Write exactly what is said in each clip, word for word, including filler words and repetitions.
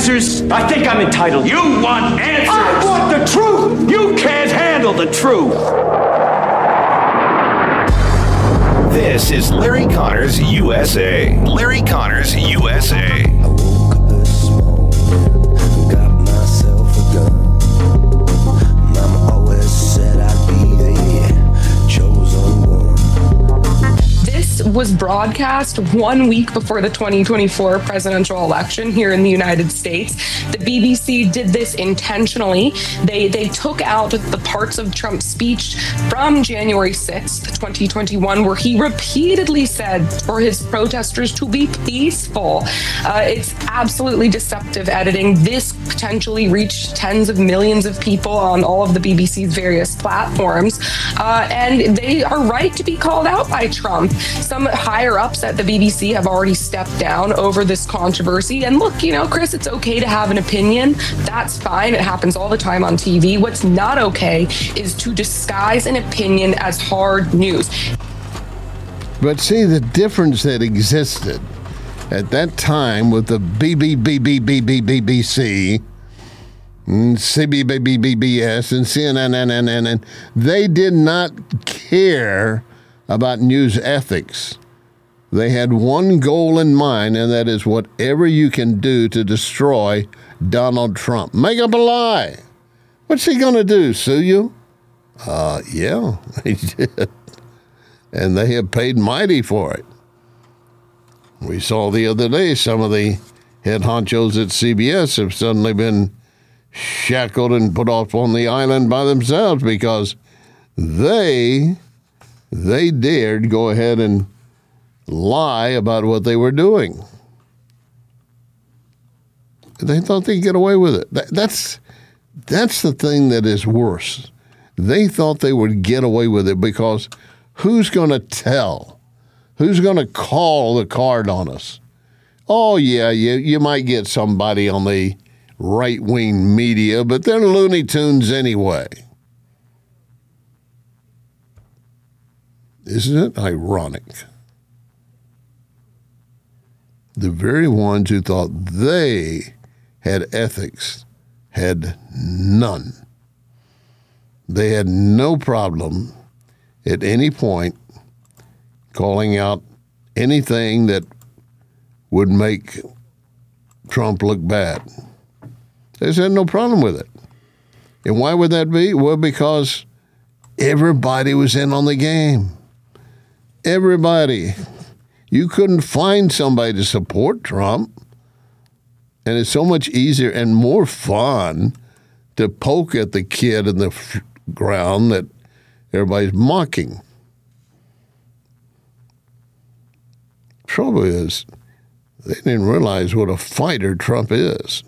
answers? I think I'm entitled. You want answers? I want the truth! You can't handle the truth! This is Larry Connors U S A. Larry Connors U S A. I woke up this morning, got myself a gun. Mama always said I'd be the chosen one. This was broadcast one week before the twenty twenty-four presidential election here in the United States. The B B C did this intentionally. They they took out the parts of Trump's speech from January sixth, twenty twenty-one, where he repeatedly said for his protesters to be peaceful. Uh, it's absolutely deceptive editing. This potentially reached tens of millions of people on all of the B B C's various platforms. Uh, and they are right to be called out by Trump. Some higher ups at the B B C have already stepped down over this controversy. And look, you know, Chris, it's okay to have an opinion. That's fine. It happens all the time on T V. What's not okay is to disguise an opinion as hard news. But see, the difference that existed at that time with the B B B B B B B B C, C B B B B B S, and C N N, and they did not care about news ethics. They had one goal in mind, and that is whatever you can do to destroy Donald Trump. Make up a lie. What's he going to do, sue you? Uh, yeah, he did. And they have paid mighty for it. We saw the other day some of the head honchos at C B S have suddenly been shackled and put off on the island by themselves because they, they dared go ahead and lie about what they were doing. They thought they'd get away with it. That, that's, that's the thing that is worse. They thought they would get away with it because who's going to tell? Who's going to call the card on us? Oh, yeah, you, you might get somebody on the right-wing media, but they're Looney Tunes anyway. Isn't it ironic? The very ones who thought they had ethics had none. They had no problem at any point calling out anything that would make Trump look bad. They just had no problem with it. And why would that be? Well, because everybody was in on the game. Everybody. You couldn't find somebody to support Trump. And it's so much easier and more fun to poke at the kid in the f- ground that everybody's mocking. Trouble is, they didn't realize what a fighter Trump is.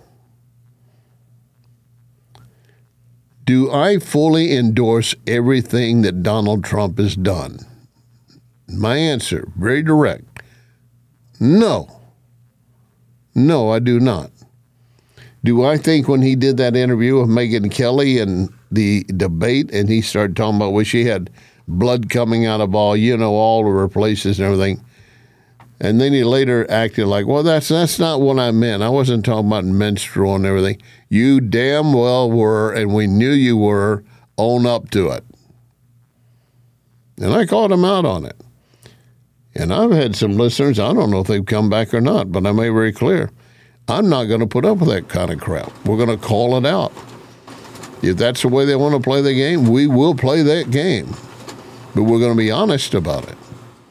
Do I fully endorse everything that Donald Trump has done? My answer, very direct. No. No, I do not. Do I think when he did that interview with Megyn Kelly and the debate and he started talking about where she had blood coming out of all, you know, all of her places and everything, and then he later acted like, well, that's that's not what I meant. I wasn't talking about menstrual and everything. You damn well were, and we knew you were. Own up to it. And I called him out on it. And I've had some listeners, I don't know if they've come back or not, but I made very clear, I'm not going to put up with that kind of crap. We're going to call it out. If that's the way they want to play the game, we will play that game. But we're going to be honest about it.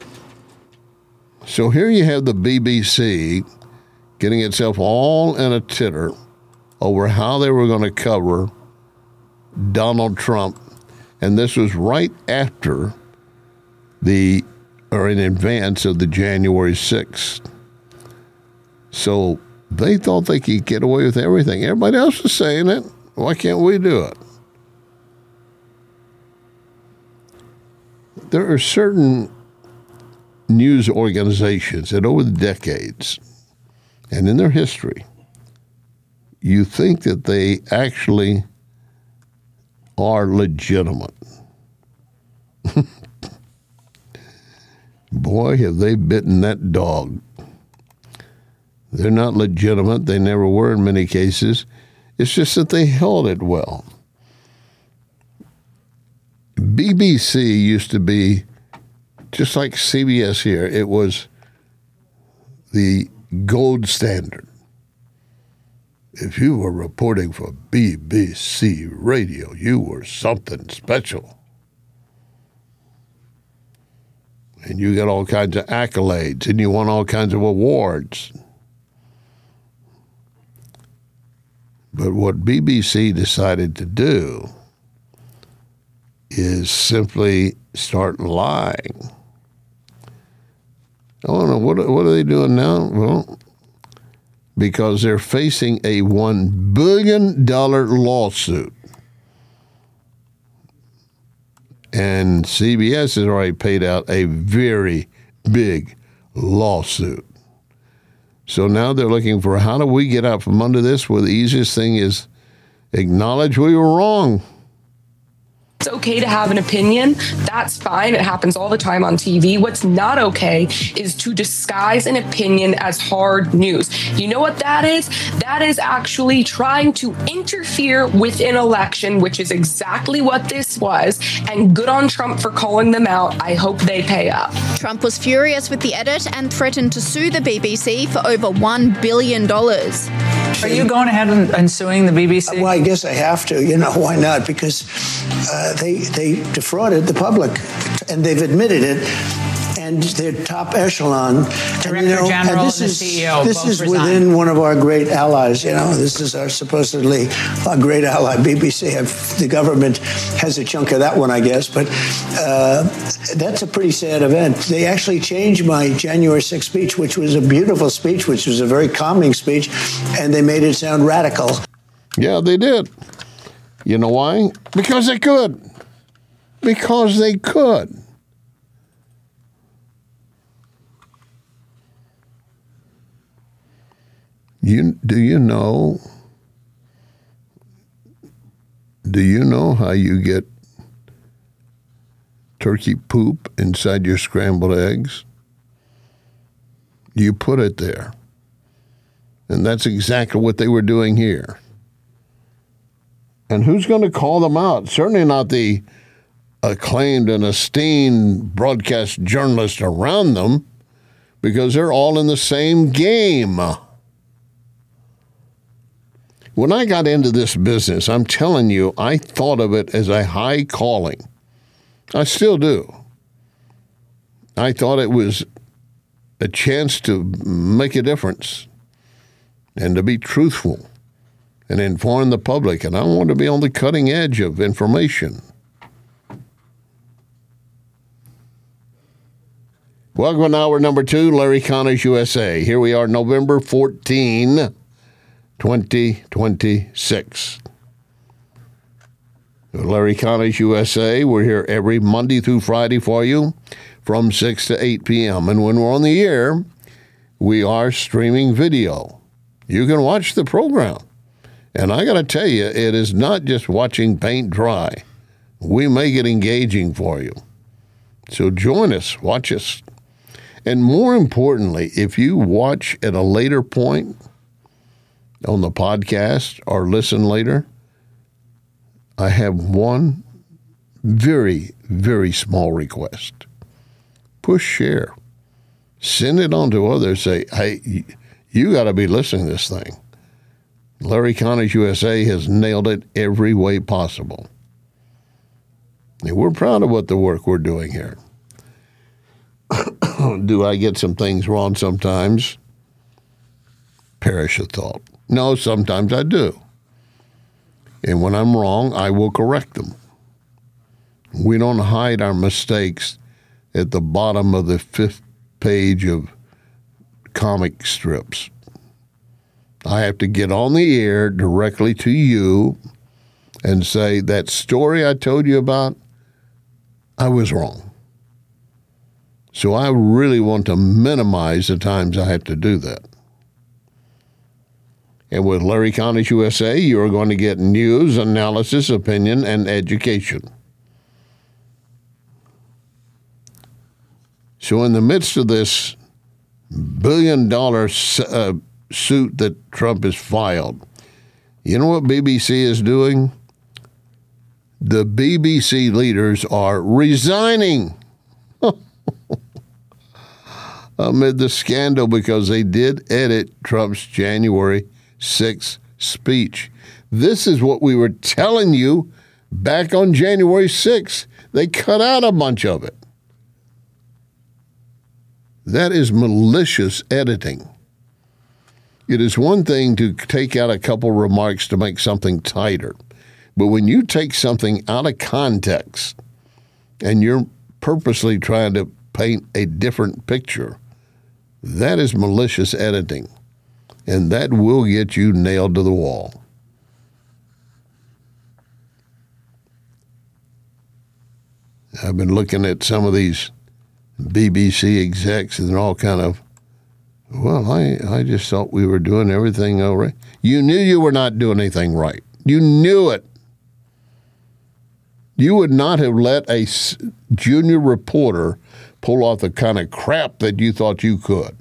So here you have the B B C getting itself all in a titter over how they were going to cover Donald Trump. And this was right after the or in advance of the January sixth. So they thought they could get away with everything. Everybody else was saying it. Why can't we do it? There are certain news organizations that over the decades and in their history, you think that they actually are legitimate. Boy, have they bitten that dog. They're not legitimate. They never were in many cases. It's just that they held it well. B B C used to be just like C B S here. It was the gold standard. If you were reporting for B B C Radio, you were something special. And you got all kinds of accolades, and you won all kinds of awards. But what B B C decided to do is simply start lying. I don't know, what, what are they doing now? Well, because they're facing a one billion dollars lawsuit. And C B S has already paid out a very big lawsuit. So now they're looking for, how do we get out from under this? Well, the easiest thing is acknowledge we were wrong. It's okay to have an opinion. That's fine. It happens all the time on T V. What's not okay is to disguise an opinion as hard news. You know what that is? That is actually trying to interfere with an election, which is exactly what this was. And good on Trump for calling them out. I hope they pay up. Trump was furious with the edit and threatened to sue the B B C for over one billion dollars. Are you going ahead and, and suing the B B C? Well, I guess I have to. You know, why not? Because uh, they they defrauded the public, and they've admitted it. And their top echelon, Director and, you know, General and this and the is C E O this both is resigned. within one of our great allies. You know, this is our supposedly our great ally, B B C. Have, the government has a chunk of that one, I guess, but uh, that's a pretty sad event. They actually changed my January sixth speech, which was a beautiful speech, which was a very calming speech, and they made it sound radical. Yeah, they did. You know why? Because they could. Because they could. You, do you know, do you know how you get turkey poop inside your scrambled eggs? You put it there. And that's exactly what they were doing here. And who's going to call them out? Certainly not the acclaimed and esteemed broadcast journalists around them, because they're all in the same game. When I got into this business, I'm telling you, I thought of it as a high calling. I still do. I thought it was a chance to make a difference and to be truthful and inform the public. And I want to be on the cutting edge of information. Welcome to hour number two, Larry Connors U S A. Here we are, November fourteenth. twenty twenty-six. Larry Connors U S A, we're here every Monday through Friday for you from six to eight p.m. And when we're on the air, we are streaming video. You can watch the program. And I got to tell you, it is not just watching paint dry. We make it engaging for you. So join us, watch us. And more importantly, if you watch at a later point on the podcast or listen later, I have one very, very small request. Push share. Send it on to others. Say, hey, you got to be listening to this thing. Larry Connors U S A has nailed it every way possible. And we're proud of what the work we're doing here. Do I get some things wrong sometimes? Perish the thought. No, sometimes I do. And when I'm wrong, I will correct them. We don't hide our mistakes at the bottom of the fifth page of comic strips. I have to get on the air directly to you and say, that story I told you about, I was wrong. So I really want to minimize the times I have to do that. And with Larry Connors U S A, you are going to get news, analysis, opinion, and education. So in the midst of this billion dollar uh, suit that Trump has filed. You know what B B C is doing? The B B C leaders are resigning amid the scandal because they did edit Trump's January sixth speech. This is what we were telling you back on January sixth. They cut out a bunch of it. That is malicious editing. It is one thing to take out a couple remarks to make something tighter. But when you take something out of context and you're purposely trying to paint a different picture, that is malicious editing. And that will get you nailed to the wall. I've been looking at some of these B B C execs and they're all kind of, well, I, I just thought we were doing everything all right. You knew you were not doing anything right. You knew it. You would not have let a junior reporter pull off the kind of crap that you thought you could.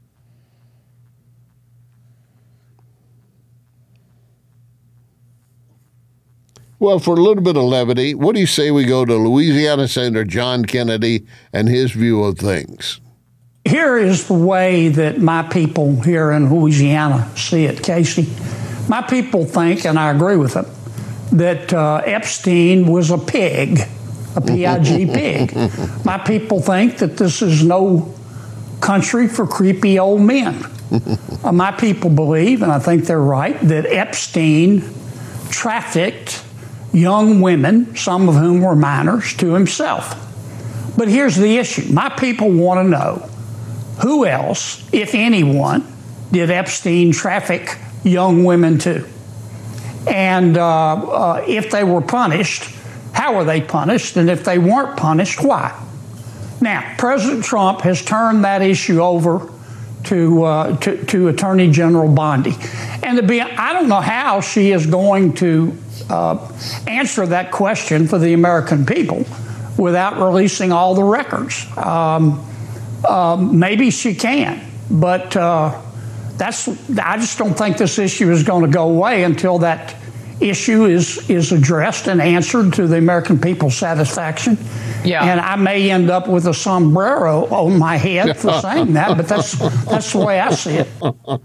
Well, for a little bit of levity, what do you say we go to Louisiana Senator John Kennedy and his view of things? Here is the way that my people here in Louisiana see it, Casey. My people think, and I agree with them, that uh, Epstein was a pig, a P I G pig. My people think that this is no country for creepy old men. uh, my people believe, and I think they're right, that Epstein trafficked young women, some of whom were minors, to himself. But here's the issue. My people want to know, who else, if anyone, did Epstein traffic young women to? And uh, uh, if they were punished, how were they punished? And if they weren't punished, why? Now, President Trump has turned that issue over to uh, to, to Attorney General Bondi. And to be, I don't know how she is going to uh, answer that question for the American people without releasing all the records. Um, um, maybe she can, but uh, that's. I just don't think this issue is going to go away until that issue is is addressed and answered to the American people's satisfaction. Yeah. And I may end up with a sombrero on my head for saying that, but that's that's the way I see it.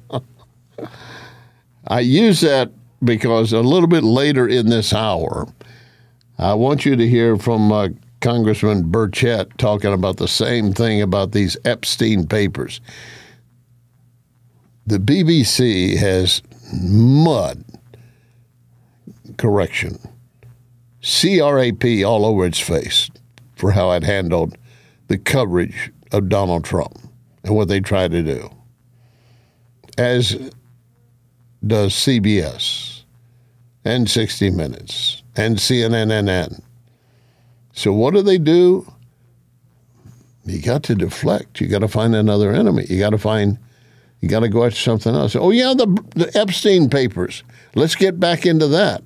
I use that because a little bit later in this hour, I want you to hear from uh, Congressman Burchett talking about the same thing about these Epstein papers. The B B C has mud, correction, C R A P all over its face for how it handled the coverage of Donald Trump and what they tried to do, as does C B S and sixty minutes and C N N. So what do they do? You got to deflect. You got to find another enemy. You got to find, you got to go after something else. Oh, yeah, the, the Epstein papers. Let's get back into that.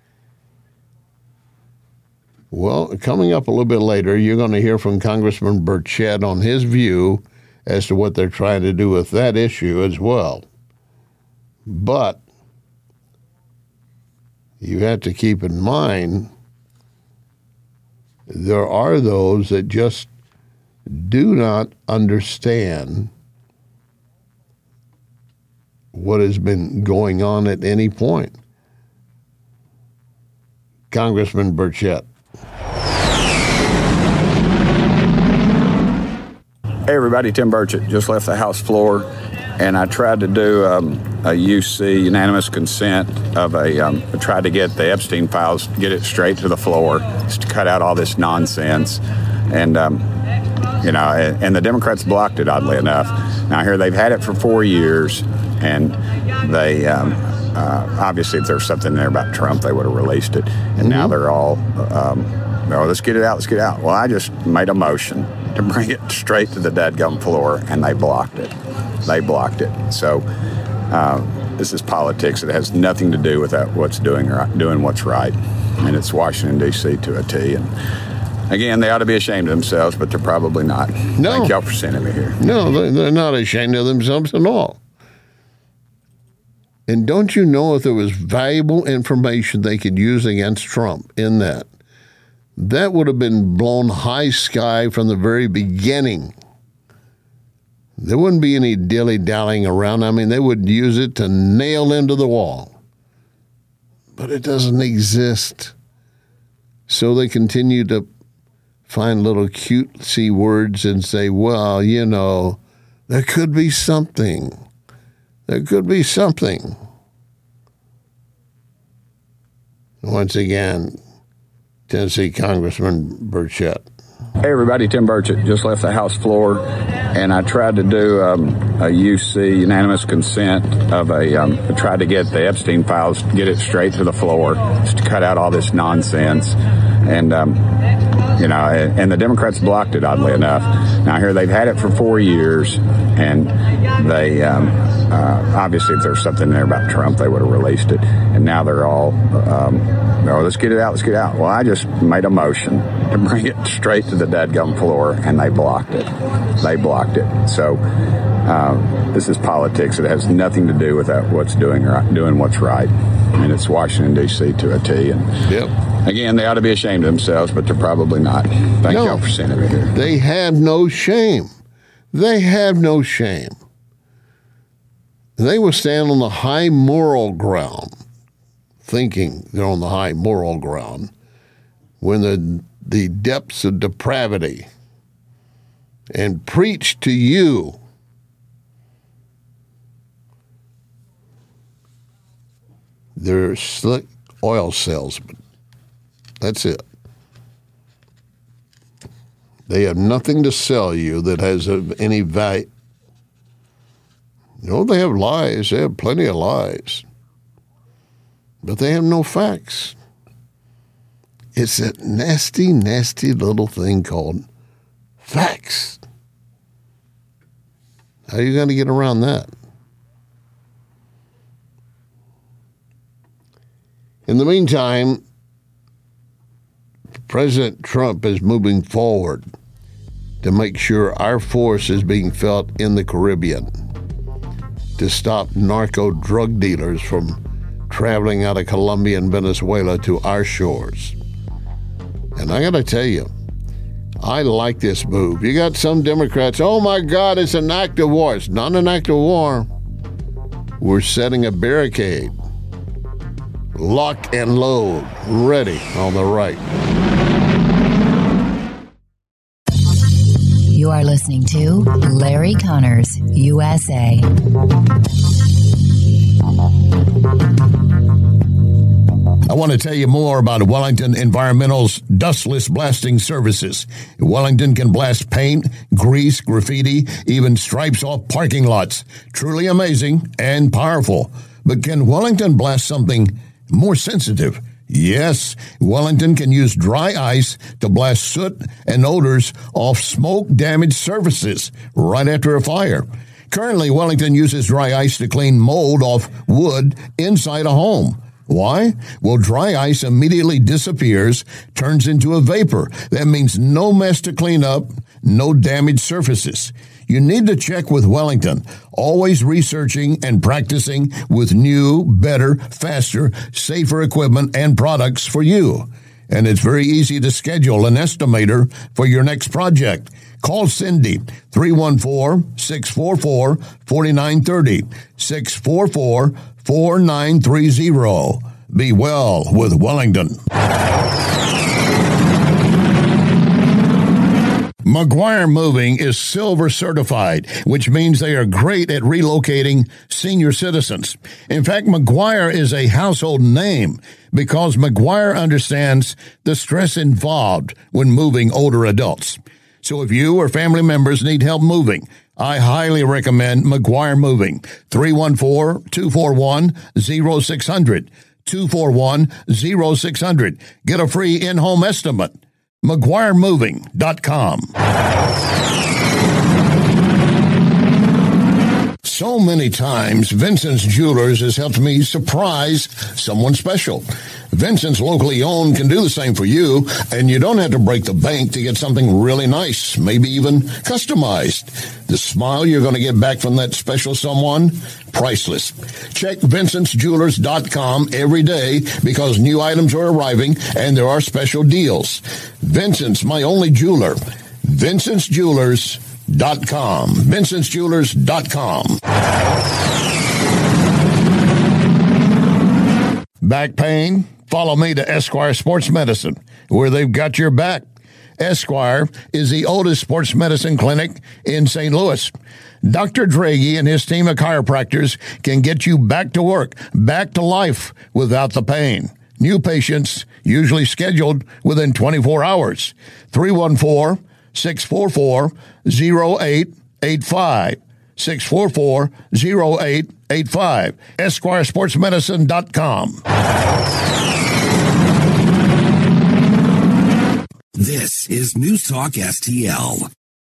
Well, coming up a little bit later, you're going to hear from Congressman Burchett on his view as to what they're trying to do with that issue as well. But you have to keep in mind there are those that just do not understand what has been going on at any point. Congressman Burchett. Hey everybody, Tim Burchett. Just left the House floor, and I tried to do um, a U C, unanimous consent of a, um, I tried to get the Epstein files, get it straight to the floor, just to cut out all this nonsense. And, um, you know, and, and the Democrats blocked it, oddly enough. Now here they've had it for four years, and they, um, uh, obviously if there's something there about Trump, they would have released it. And mm-hmm. now they're all, um, oh, let's get it out, let's get it out. Well, I just made a motion to bring it straight to the dadgum floor, and they blocked it. They blocked it. So uh, this is politics. It has nothing to do with that, what's doing doing what's right, and it's Washington D C to a T. And again, they ought to be ashamed of themselves, but they're probably not. No. Thank y'all for sending me here. No, they're not ashamed of themselves at all. And don't you know if there was valuable information they could use against Trump in that? That would have been blown high sky from the very beginning. There wouldn't be any dilly-dallying around. I mean, they would use it to nail into the wall. But it doesn't exist. So they continue to find little cutesy words and say, well, you know, there could be something. There could be something. Once again, Tennessee Congressman Burchett. Hey everybody, Tim Burchett. Just left the House floor, and I tried to do um, a U C, unanimous consent, of a, um, I tried to get the Epstein files, get it straight to the floor, just to cut out all this nonsense. And, um, you know, and the Democrats blocked it, oddly enough. Now here they've had it for four years, and they, um, uh, obviously if there's something there about Trump, they would have released it. And now they're all, um, oh, let's get it out, let's get it out. Well, I just made a motion to bring it straight to the dadgum floor, and they blocked it. They blocked it. So uh, this is politics. It has nothing to do with that, what's doing right, doing what's right. I mean, it's Washington, D C to a T. And yep. Again, they ought to be ashamed of themselves, but they're probably not. Thank no, y'all for sending me here. They have no shame. They have no shame. They will stand on the high moral ground, thinking they're on the high moral ground, when the the depths of depravity, and preach to you they're slick oil salesmen. That's it. They have nothing to sell you that has any value. No, they have lies. They have plenty of lies. But they have no facts. It's a nasty, nasty little thing called facts. How are you going to get around that? In the meantime, President Trump is moving forward to make sure our force is being felt in the Caribbean to stop narco drug dealers from traveling out of Colombia and Venezuela to our shores. And I got to tell you, I like this move. You got some Democrats, oh my God, it's an act of war. It's not an act of war. We're setting a barricade. Lock and load, ready on the right. You are listening to Larry Connors, U S A. I want to tell you more about Wellington Environmental's dustless blasting services. Wellington can blast paint, grease, graffiti, even stripes off parking lots. Truly amazing and powerful. But can Wellington blast something more sensitive? Yes, Wellington can use dry ice to blast soot and odors off smoke-damaged surfaces right after a fire. Currently, Wellington uses dry ice to clean mold off wood inside a home. Why? Well, dry ice immediately disappears, turns into a vapor. That means no mess to clean up, no damaged surfaces. You need to check with Wellington, always researching and practicing with new, better, faster, safer equipment and products for you. And it's very easy to schedule an estimator for your next project. Call Cindy, three one four, six four four, four nine three zero, six four four, four nine three zero. Be well with Wellington. McGuire Moving is silver certified, which means they are great at relocating senior citizens. In fact, McGuire is a household name because McGuire understands the stress involved when moving older adults. So if you or family members need help moving, I highly recommend McGuire Moving. three one four, two four one, zero six zero zero. two four one, zero six zero zero. Get a free in-home estimate. McGuire Moving dot com. So many times, Vincent's Jewelers has helped me surprise someone special. Vincent's locally owned can do the same for you, and you don't have to break the bank to get something really nice, maybe even customized. The smile you're going to get back from that special someone, priceless. Check Vincent's Jewelers dot com every day because new items are arriving and there are special deals. Vincent's, my only jeweler. Vincent's Jewelers dot com. Vincent's Jewelers dot com. Back pain? Follow me to Esquire Sports Medicine, where they've got your back. Esquire is the oldest sports medicine clinic in Saint Louis. Doctor Draghi and his team of chiropractors can get you back to work, back to life without the pain. New patients usually scheduled within twenty-four hours. three one four, six four four, zero eight eight five. six four four, zero eight eight five. Esquire Sports Medicine dot com. This is News Talk S T L.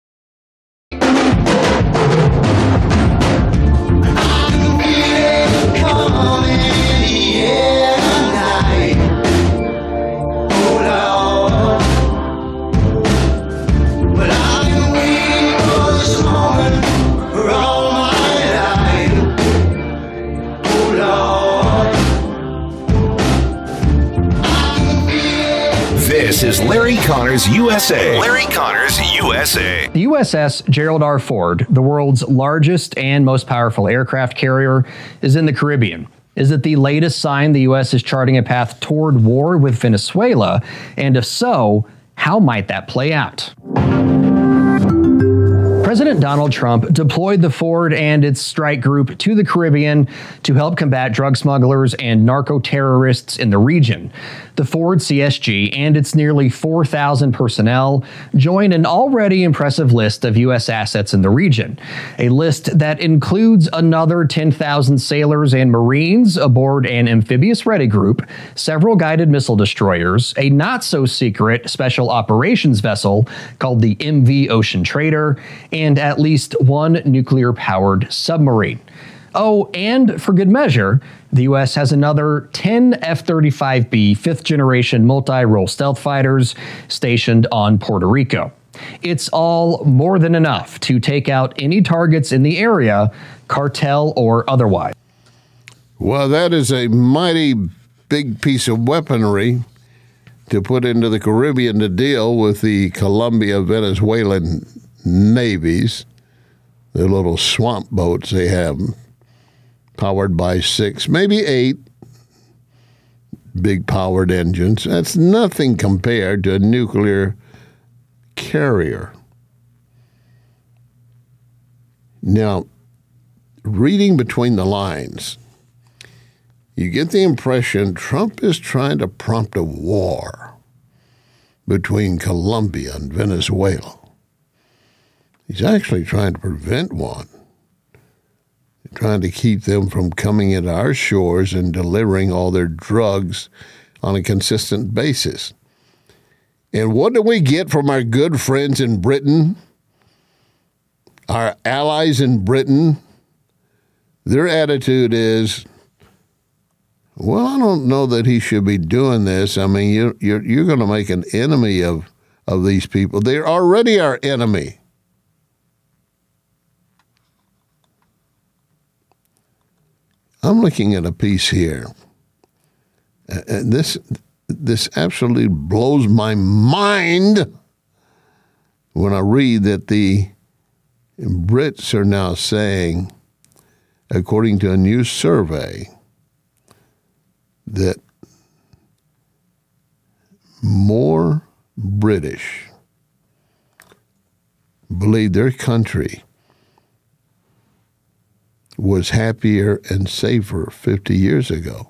This is Larry Connors U S A. Larry Connors U S A. The U S S Gerald R. Ford, the world's largest and most powerful aircraft carrier, is in the Caribbean. Is it the latest sign the U S is charting a path toward war with Venezuela? And if so, how might that play out? President Donald Trump deployed the Ford and its strike group to the Caribbean to help combat drug smugglers and narco-terrorists in the region. The Ford C S G and its nearly four thousand personnel join an already impressive list of U S assets in the region, a list that includes another ten thousand sailors and Marines aboard an amphibious ready group, several guided missile destroyers, a not-so-secret special operations vessel called the M V Ocean Trader, and at least one nuclear-powered submarine. Oh, and for good measure, the U S has another ten F thirty-five B fifth-generation multi-role stealth fighters stationed on Puerto Rico. It's all more than enough to take out any targets in the area, cartel or otherwise. Well, that is a mighty big piece of weaponry to put into the Caribbean to deal with the Colombia-Venezuelan navies, the little swamp boats they have, powered by six, maybe eight big powered engines. That's nothing compared to a nuclear carrier. Now, reading between the lines, you get the impression Trump is trying to prompt a war between Colombia and Venezuela. He's actually trying to prevent one, trying to keep them from coming into our shores and delivering all their drugs on a consistent basis. And what do we get from our good friends in Britain, our allies in Britain? Their attitude is, well, I don't know that he should be doing this. I mean, you're, you're, you're going to make an enemy of, of these people. They're already our enemy. I'm looking at a piece here, and this this absolutely blows my mind when I read that the Brits are now saying, according to a new survey, that more British believe their country was happier and safer fifty years ago.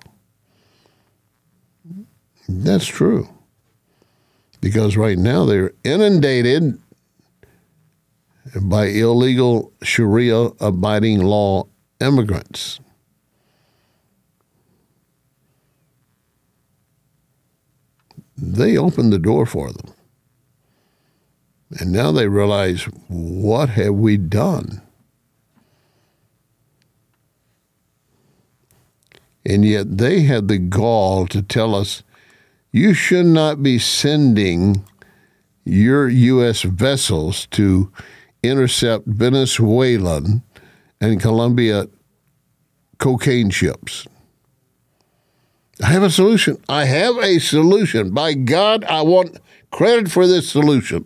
That's true. Because right now they're inundated by illegal Sharia-abiding law immigrants. They opened the door for them. And now they realize, what have we done? And yet they had the gall to tell us, you should not be sending your U S vessels to intercept Venezuelan and Colombia cocaine ships. I have a solution. I have a solution. By God, I want credit for this solution.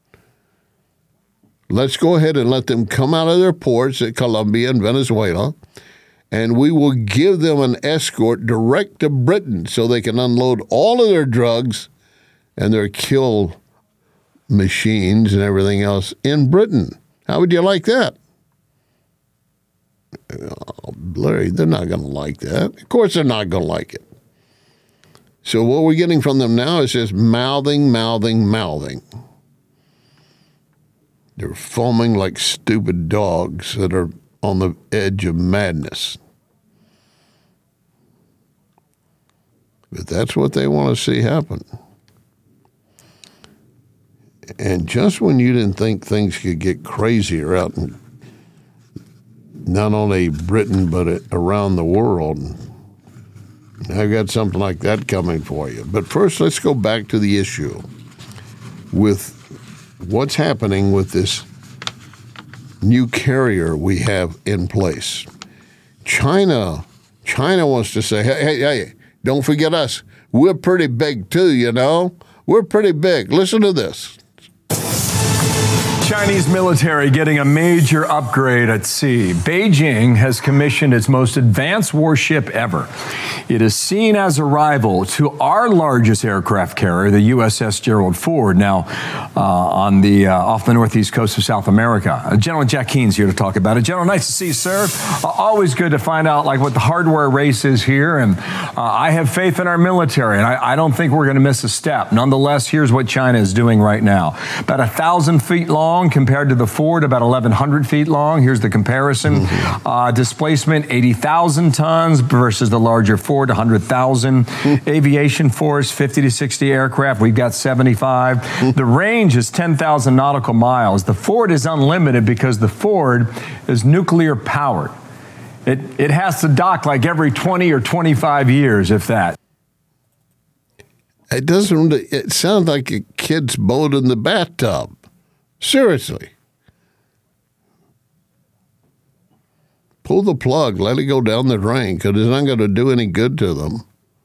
Let's go ahead and let them come out of their ports at Colombia and Venezuela, and we will give them an escort direct to Britain so they can unload all of their drugs and their kill machines and everything else in Britain. How would you like that? Oh, Larry, they're not going to like that. Of course they're not going to like it. So what we're getting from them now is just mouthing, mouthing, mouthing. They're foaming like stupid dogs that are on the edge of madness. But that's what they want to see happen. And just when you didn't think things could get crazier out in not only Britain, but around the world, I've got something like that coming for you. But first, let's go back to the issue with what's happening with this new carrier we have in place. China, China wants to say, hey, hey, hey, don't forget us. We're pretty big too, you know? We're pretty big. Listen to this. Chinese military getting a major upgrade at sea. Beijing has commissioned its most advanced warship ever. It is seen as a rival to our largest aircraft carrier, the U S S Gerald Ford, now uh, on the uh, off the northeast coast of South America. Uh, General Jack Keen's here to talk about it. General, nice to see you, sir. Uh, always good to find out like what the hardware race is here, and uh, I have faith in our military, and I, I don't think we're going to miss a step. Nonetheless, here's what China is doing right now. About a thousand feet long compared to the Ford, about eleven hundred feet long. Here's the comparison. Mm-hmm. Uh, displacement, eighty thousand tons versus the larger Ford, one hundred thousand. Mm-hmm. Aviation force, fifty to sixty aircraft. We've got seventy-five. Mm-hmm. The range is ten thousand nautical miles. The Ford is unlimited because the Ford is nuclear powered. It, it has to dock like every twenty or twenty-five years, if that. It doesn't, it sounds like a kid's boat in the bathtub. Seriously. Pull the plug, let it go down the drain, because it's not going to do any good to them.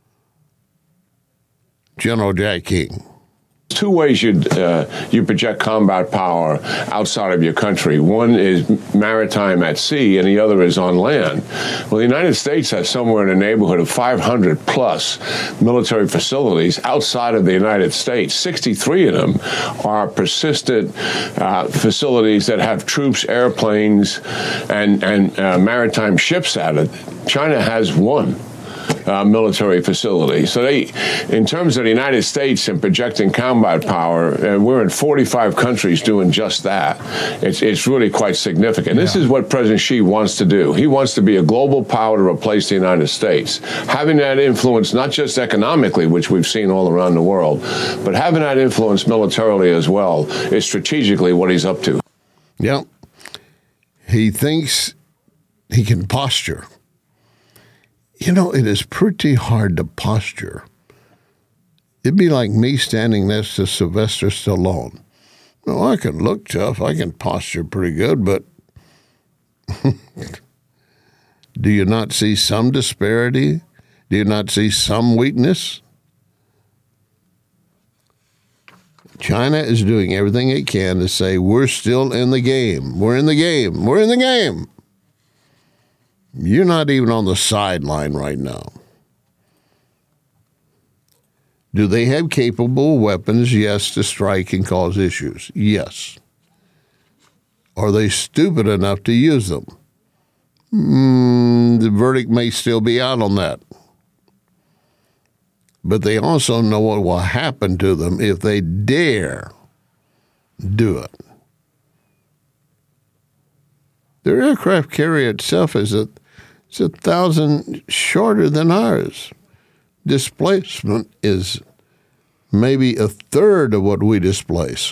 General Jack King. Two ways you uh, you project combat power outside of your country. One is maritime at sea, and the other is on land. Well, the United States has somewhere in the neighborhood of five hundred plus military facilities outside of the United States. sixty-three of them are persistent uh, facilities that have troops, airplanes, and, and uh, maritime ships at it. China has one. Uh, military facility. So they, in terms of the United States and projecting combat power, uh, we're in forty-five countries doing just that. It's it's really quite significant. Yeah. This is what President Xi wants to do. He wants to be a global power to replace the United States. Having that influence, not just economically, which we've seen all around the world, but having that influence militarily as well is strategically what he's up to. Yeah. He thinks he can posture. You know, it is pretty hard to posture. It'd be like me standing next to Sylvester Stallone. Well, I can look tough. I can posture pretty good, but do you not see some disparity? Do you not see some weakness? China is doing everything it can to say, we're still in the game. We're in the game. We're in the game. You're not even on the sideline right now. Do they have capable weapons? Yes, to strike and cause issues. Yes. Are they stupid enough to use them? Mm, the verdict may still be out on that. But they also know what will happen to them if they dare do it. Their aircraft carrier itself is a It's a thousand shorter than ours. Displacement is maybe a third of what we displace.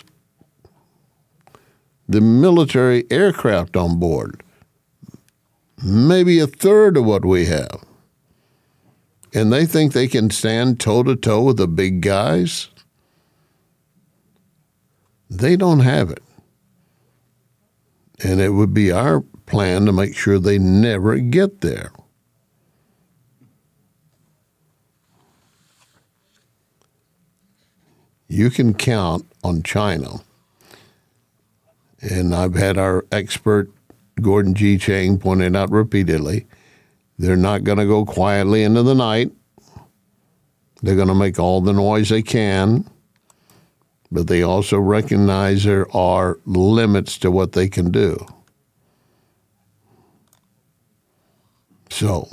The military aircraft on board, maybe a third of what we have. and they think they can stand toe-to-toe with the big guys. They don't have it. And it would be our plan to make sure they never get there. You can count on China. And I've had our expert, Gordon G. Chang, pointed out repeatedly, they're not going to go quietly into the night. They're going to make all the noise they can. But they also recognize there are limits to what they can do. So,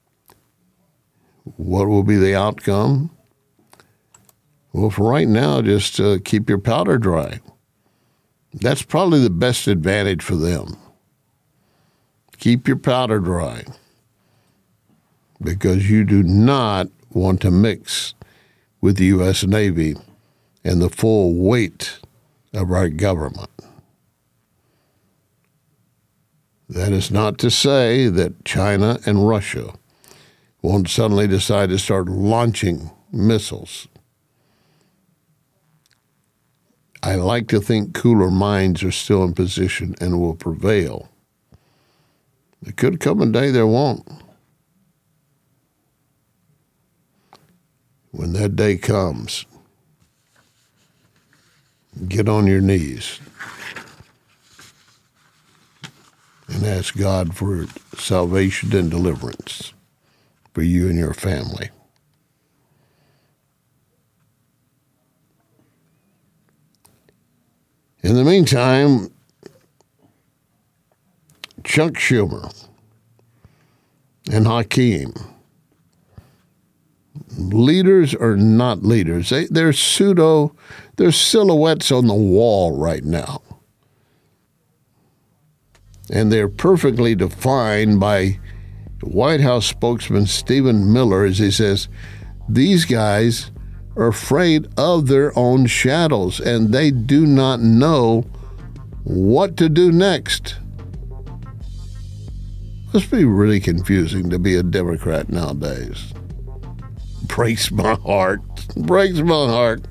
what will be the outcome? Well, for right now, just uh, keep your powder dry. That's probably the best advantage for them. Keep your powder dry. Because you do not want to mix with the U S Navy and the full weight of our government. That is not to say that China and Russia won't suddenly decide to start launching missiles. I like to think cooler minds are still in position and will prevail. There could come a day there won't. When that day comes, get on your knees and ask God for salvation and deliverance for you and your family. In the meantime, Chuck Schumer and Hakeem, leaders are not leaders. They, they're pseudo, they're silhouettes on the wall right now. And they're perfectly defined by White House spokesman Stephen Miller as he says, these guys are afraid of their own shadows and they do not know what to do next. Must be really confusing to be a Democrat nowadays. Breaks my heart. Breaks my heart.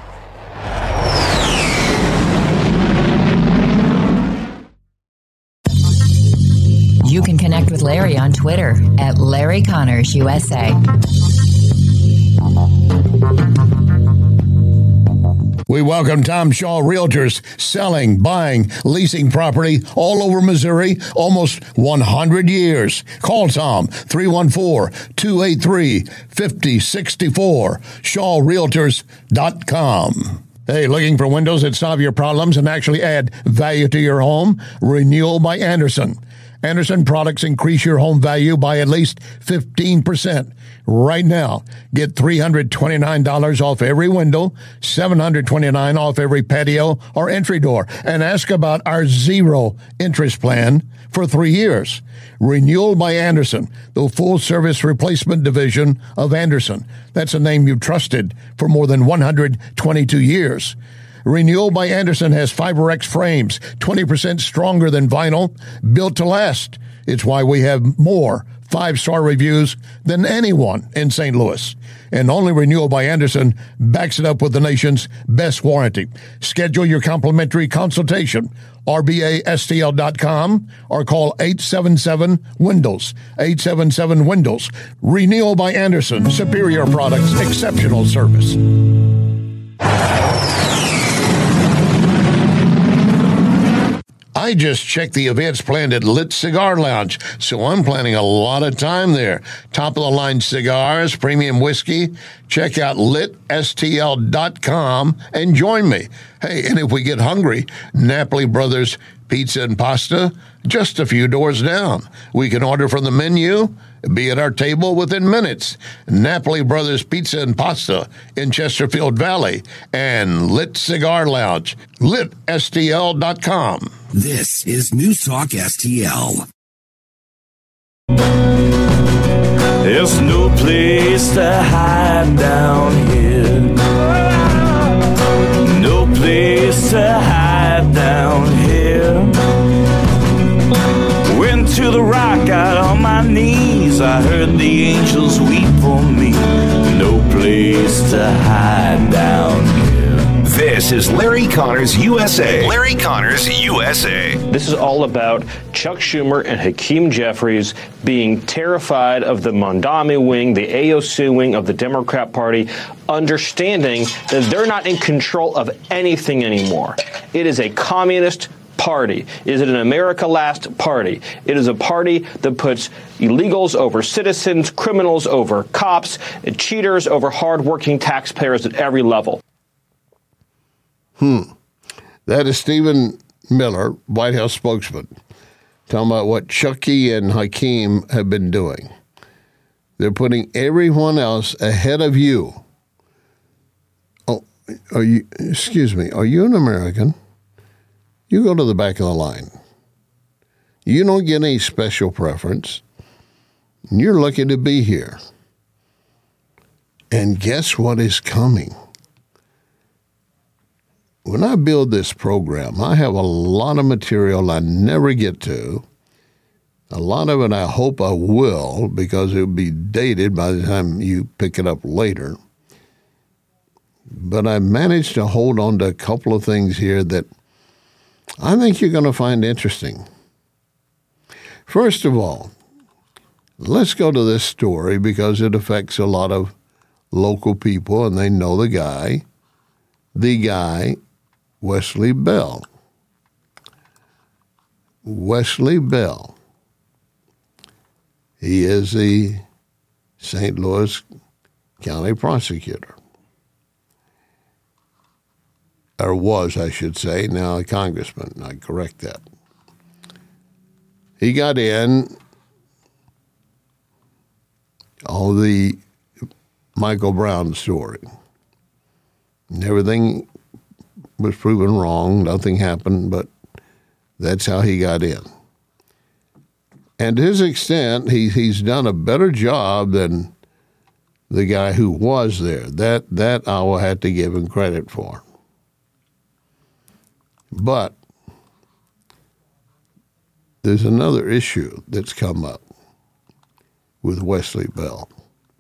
You can connect with Larry on Twitter at Larry Connors U S A. We welcome Tom Shaw Realtors, selling, buying, leasing property all over Missouri, almost one hundred years. Call Tom, three one four, two eight three, five zero six four, shaw realtors dot com. Hey, looking for windows that solve your problems and actually add value to your home? Renewal by Andersen. Andersen products increase your home value by at least fifteen percent. Right now, get three hundred twenty-nine dollars off every window, seven hundred twenty-nine dollars off every patio or entry door, and ask about our zero interest plan for three years. Renewal by Andersen, the full-service replacement division of Andersen. That's a name you've trusted for more than one hundred twenty-two years. Renewal by Andersen has FiberX frames, twenty percent stronger than vinyl, built to last. It's why we have more five-star reviews than anyone in Saint Louis. And only Renewal by Andersen backs it up with the nation's best warranty. Schedule your complimentary consultation, R B A S T L dot com, or call eight seven seven Windows, eight seven seven Windows. Renewal by Andersen, superior products, exceptional service. I just checked the events planned at Lit Cigar Lounge, so I'm planning a lot of time there. Top-of-the-line cigars, premium whiskey. Check out lit S T L dot com and join me. Hey, and if we get hungry, Napoli Brothers Pizza and Pasta, just a few doors down. We can order from the menu, be at our table within minutes. Napoli Brothers Pizza and Pasta in Chesterfield Valley and Lit Cigar Lounge, lit S T L dot com. This is News Talk S T L. There's no place to hide down here. No place to hide down here. When to the rock, got on my knees. I heard the angels weep for me. No place to hide down here. This is Larry Connors U S A. Larry Connors U S A. This is all about Chuck Schumer and Hakeem Jeffries being terrified of the Mondami wing, the A O C wing of the Democrat Party, understanding that they're not in control of anything anymore. It is a communist party. Is it an America Last party? It is a party that puts illegals over citizens, criminals over cops, and cheaters over hardworking taxpayers at every level. Hmm. That is Stephen Miller, White House spokesman, talking about what Chucky and Hakeem have been doing. They're putting everyone else ahead of you. Oh, are you, excuse me, are you an American? You go to the back of the line. You don't get any special preference. You're lucky to be here. And guess what is coming? When I build this program, I have a lot of material I never get to. A lot of it I hope I will, because it will be dated by the time you pick it up later. But I managed to hold on to a couple of things here that I think you're going to find interesting. First of all, let's go to this story because it affects a lot of local people and they know the guy. The guy, Wesley Bell. Wesley Bell. He is the Saint Louis County prosecutor. Or was, I should say, now a congressman. I correct that. He got in all the Michael Brown story. And everything was proven wrong. Nothing happened, but that's how he got in. And to his extent, he, he's done a better job than the guy who was there. That, that I will have to give him credit for. But there's another issue that's come up with Wesley Bell.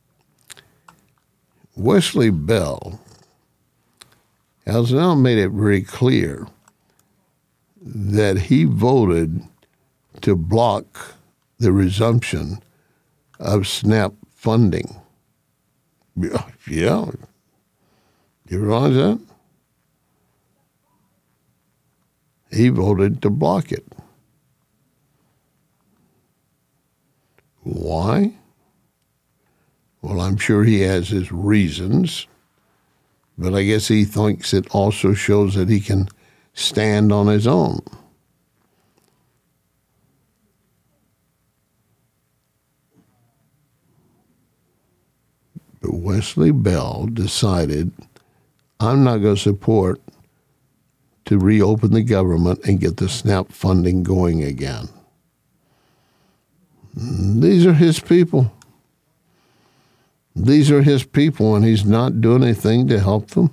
Wesley Bell has now made it very clear that he voted to block the resumption of SNAP funding. Yeah, you realize that? He voted to block it. Why? Well, I'm sure he has his reasons, but I guess he thinks it also shows that he can stand on his own. But Wesley Bell decided, I'm not going to support to reopen the government and get the SNAP funding going again. These are his people. These are his people, and he's not doing anything to help them.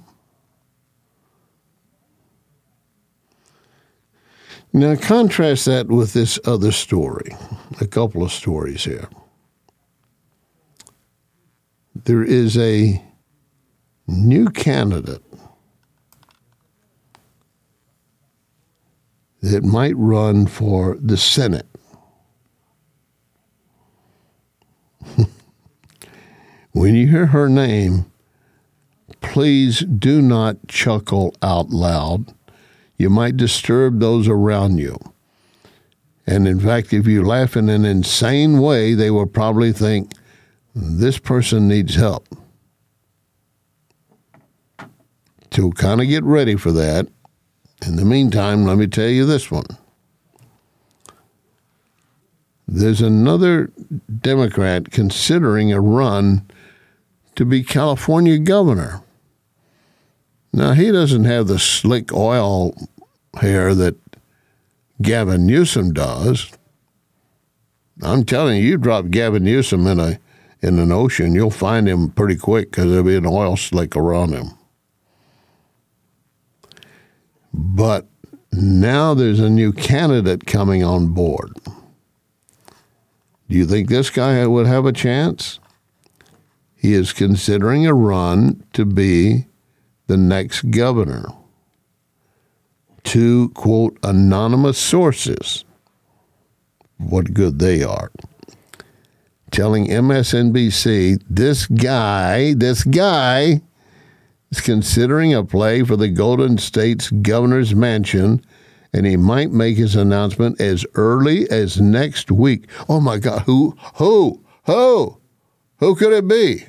Now, contrast that with this other story, a couple of stories here. There is a new candidate that might run for the Senate. When you hear her name, please do not chuckle out loud. You might disturb those around you. And in fact, if you laugh in an insane way, they will probably think, this person needs help. To kind of get ready for that, in the meantime, let me tell you this one. There's another Democrat considering a run to be California governor. Now, he doesn't have the slick oil hair that Gavin Newsom does. I'm telling you, you drop Gavin Newsom in a in an ocean, you'll find him pretty quick because there'll be an oil slick around him. But now there's a new candidate coming on board. Do you think this guy would have a chance? He is considering a run to be the next governor. Two, quote, anonymous sources, what good they are, telling M S N B C this guy, this guy is considering a play for the Golden State's governor's mansion, and he might make his announcement as early as next week. Oh, my God. Who, who, who, who could it be?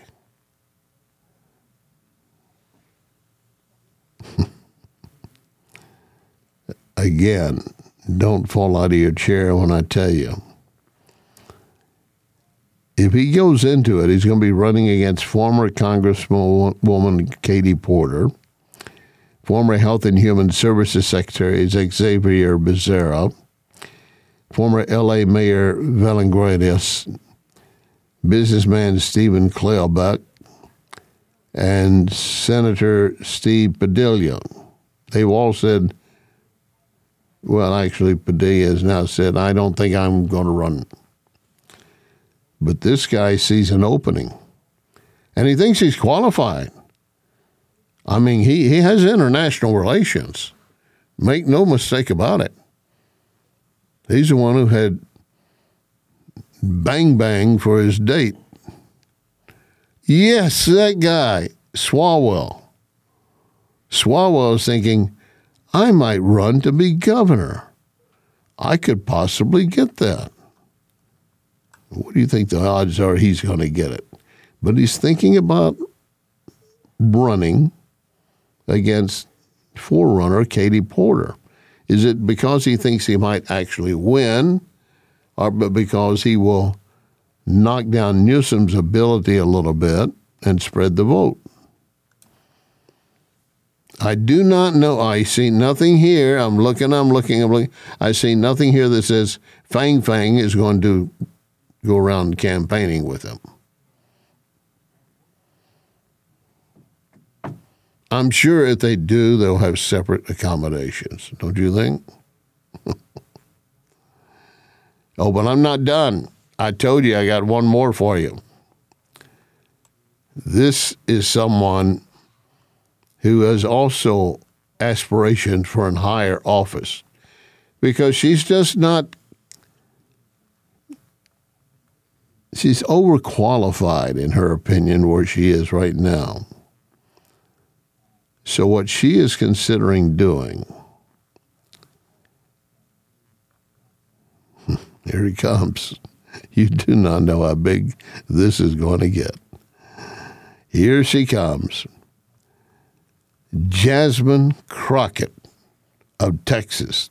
Again, don't fall out of your chair when I tell you. If he goes into it, he's going to be running against former Congresswoman Katie Porter, former Health and Human Services Secretary Xavier Becerra, former L A Mayor Villagrandes, businessman Stephen Klebeck, and Senator Steve Padilla. They've all said, well, actually, Padilla has now said, I don't think I'm going to run. But this guy sees an opening, and he thinks he's qualified. I mean, he, he has international relations. Make no mistake about it. He's the one who had Bang Bang for his date. Yes, that guy, Swalwell. Swalwell is thinking, I might run to be governor. I could possibly get that. What do you think the odds are he's going to get it? But he's thinking about running against forerunner Katie Porter. Is it because he thinks he might actually win, or because he will knock down Newsom's ability a little bit and spread the vote? I do not know. I see nothing here. I'm looking, I'm looking, I'm looking. I see nothing here that says Fang Fang is going to go around campaigning with him. I'm sure if they do, they'll have separate accommodations. Don't you think? Oh, but I'm not done. I told you I got one more for you. This is someone who has also aspirations for a higher office, because she's just not, she's overqualified in her opinion where she is right now. So what she is considering doing, here he comes. You do not know how big this is going to get. Here she comes. Jasmine Crockett of Texas.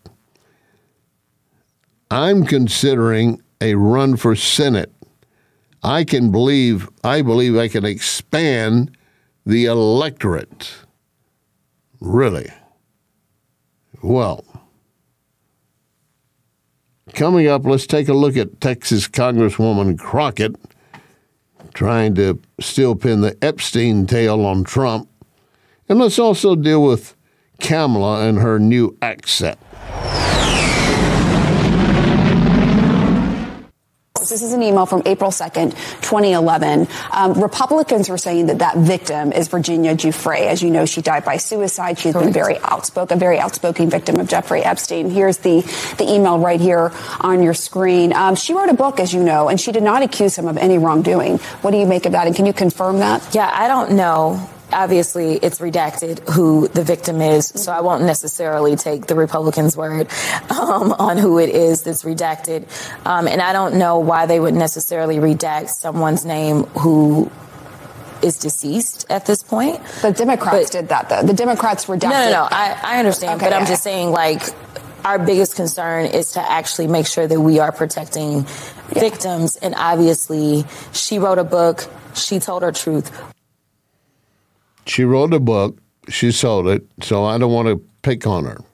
I'm considering a run for Senate. I can believe, I believe I can expand the electorate. Really? Well, coming up, let's take a look at Texas Congresswoman Crockett trying to still pin the Epstein tail on Trump. And let's also deal with Kamala and her new accent. This is an email from April second, twenty eleven. Um, Republicans were saying that that victim is Virginia Giuffre. As you know, she died by suicide. She's been very outspoken, a very outspoken victim of Jeffrey Epstein. Here's the, the email right here on your screen. Um, she wrote a book, as you know, and she did not accuse him of any wrongdoing. What do you make of that? And can you confirm that? Yeah, I don't know. Obviously, it's redacted who the victim is, so I won't necessarily take the Republicans' word um, on who it is that's redacted. Um, and I don't know why they would necessarily redact someone's name who is deceased at this point. The Democrats but, did that, though. The Democrats redacted. No, no, no. I, I understand, okay, but I'm yeah. just saying, like, our biggest concern is to actually make sure that we are protecting yeah. victims. And obviously, she wrote a book. She told her truth. She wrote a book, she sold it, so I don't want to pick on her.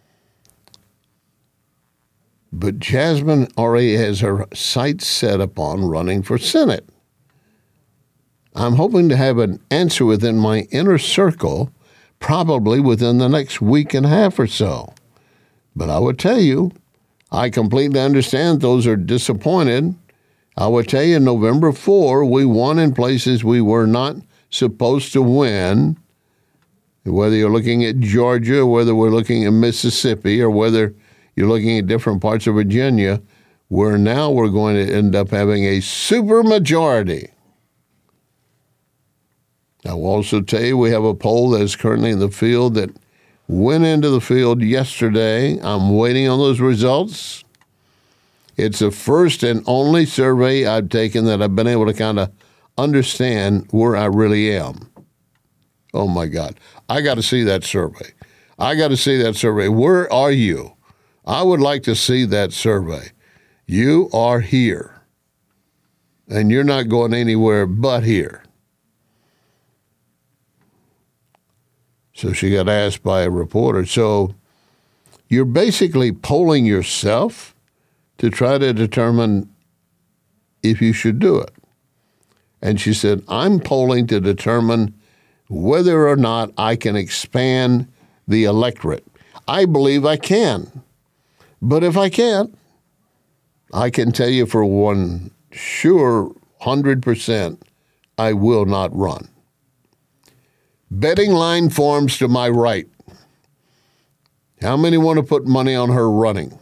But Jasmine already has her sights set upon running for Senate. I'm hoping to have an answer within my inner circle, probably within the next week and a half or so. But I would tell you, I completely understand those are disappointed I will tell you, November fourth, we won in places we were not supposed to win, whether you're looking at Georgia, whether we're looking at Mississippi, or whether you're looking at different parts of Virginia, where now we're going to end up having a supermajority. I will also tell you we have a poll that is currently in the field that went into the field yesterday. I'm waiting on those results. It's the first and only survey I've taken that I've been able to kind of understand where I really am. Oh, my God. I got to see that survey. I got to see that survey. Where are you? I would like to see that survey. You are here, and you're not going anywhere but here. So she got asked by a reporter, so you're basically polling yourself to try to determine if you should do it. And she said, I'm polling to determine whether or not I can expand the electorate. I believe I can. But if I can't, I can tell you for one sure one hundred percent, I will not run. Betting line forms to my right. How many want to put money on her running?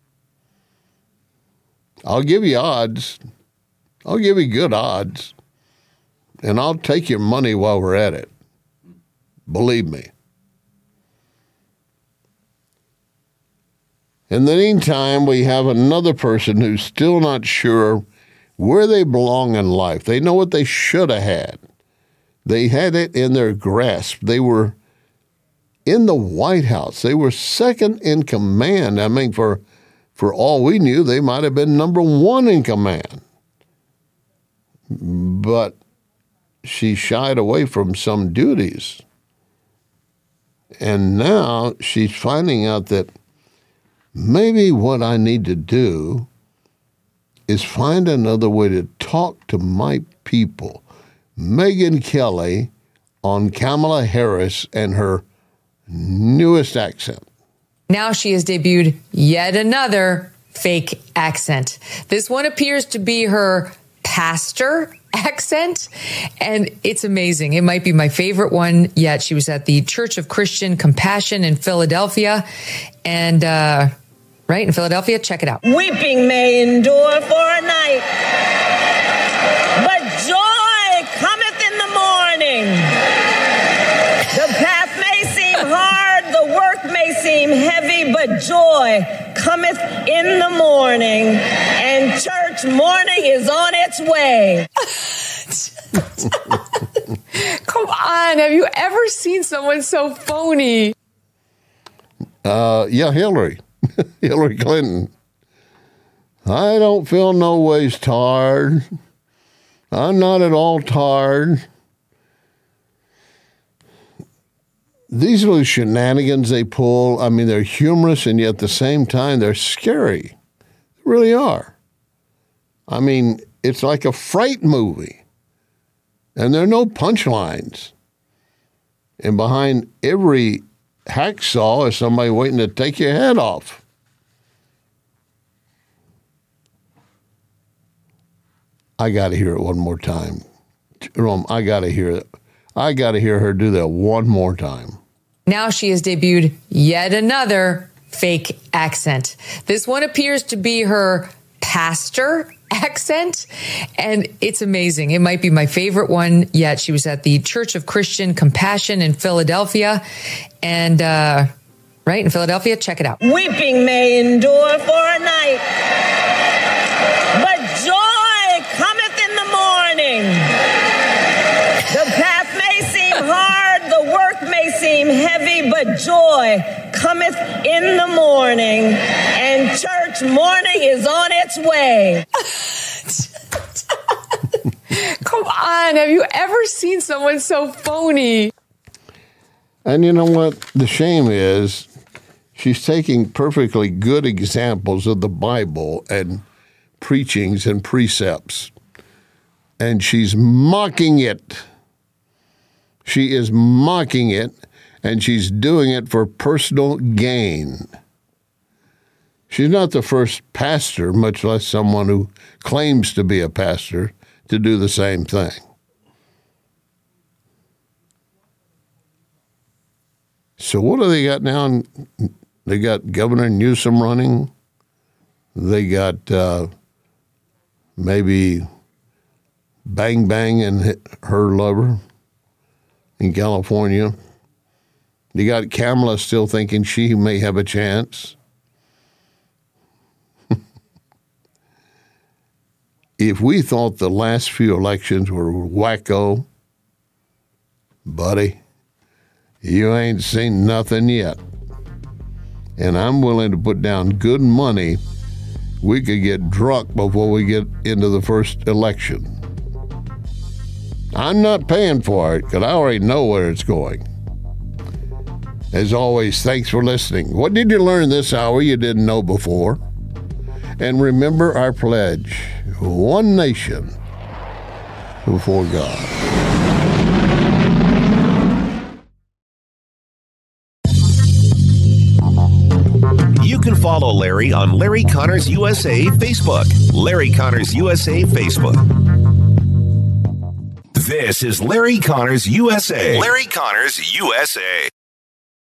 I'll give you odds. I'll give you good odds. And I'll take your money while we're at it. Believe me. In the meantime, we have another person who's still not sure where they belong in life. They know what they should have had. They had it in their grasp. They were in the White House. They were second in command. I mean, for For all we knew, they might have been number one in command. But she shied away from some duties. And now she's finding out that maybe what I need to do is find another way to talk to my people. Megyn Kelly on Kamala Harris and her newest accent. Now she has debuted yet another fake accent. This one appears to be her pastor accent, and it's amazing. It might be my favorite one yet. She was at the Church of Christian Compassion in Philadelphia, and uh, right in Philadelphia, check it out. Weeping may endure for a night, but joy cometh in the morning. The path may seem hard, the work may seem heavy, but joy cometh in the morning, and church morning is on its way. Come on, have you ever seen someone so phony? Uh, yeah, Hillary. Hillary Clinton. I don't feel no ways tired. I'm not at all tired. These little shenanigans they pull, I mean, they're humorous, and yet at the same time, they're scary. They really are. I mean, it's like a fright movie, and there are no punchlines. And behind every hacksaw is somebody waiting to take your head off. I got to hear it one more time. Jerome, I got to hear it. I got to hear her do that one more time. Now she has debuted yet another fake accent. This one appears to be her pastor accent, and it's amazing. It might be my favorite one yet. She was at the Church of Christian Compassion in Philadelphia, and uh, right in Philadelphia, check it out. Weeping may endure for a night, but joy cometh in the morning. The path may seem hard, the work may seem heavy, but joy cometh in the morning, and church morning is on its way. Come on, have you ever seen someone so phony? And you know what? The shame is she's taking perfectly good examples of the Bible and preachings and precepts, and she's mocking it. She is mocking it, and she's doing it for personal gain. She's not the first pastor, much less someone who claims to be a pastor, to do the same thing. So what do they got now? They got Governor Newsom running. They got uh, maybe Bang Bang and her lover in California. You got Kamala still thinking she may have a chance. If we thought the last few elections were wacko, buddy, you ain't seen nothing yet. And I'm willing to put down good money we could get drunk before we get into the first election. I'm not paying for it because I already know where it's going. As always, thanks for listening. What did you learn this hour you didn't know before? And remember our pledge, one nation before God. You can follow Larry on Larry Connors U S A Facebook. Larry Connors U S A Facebook. This is Larry Connors U S A. Larry Connors U S A.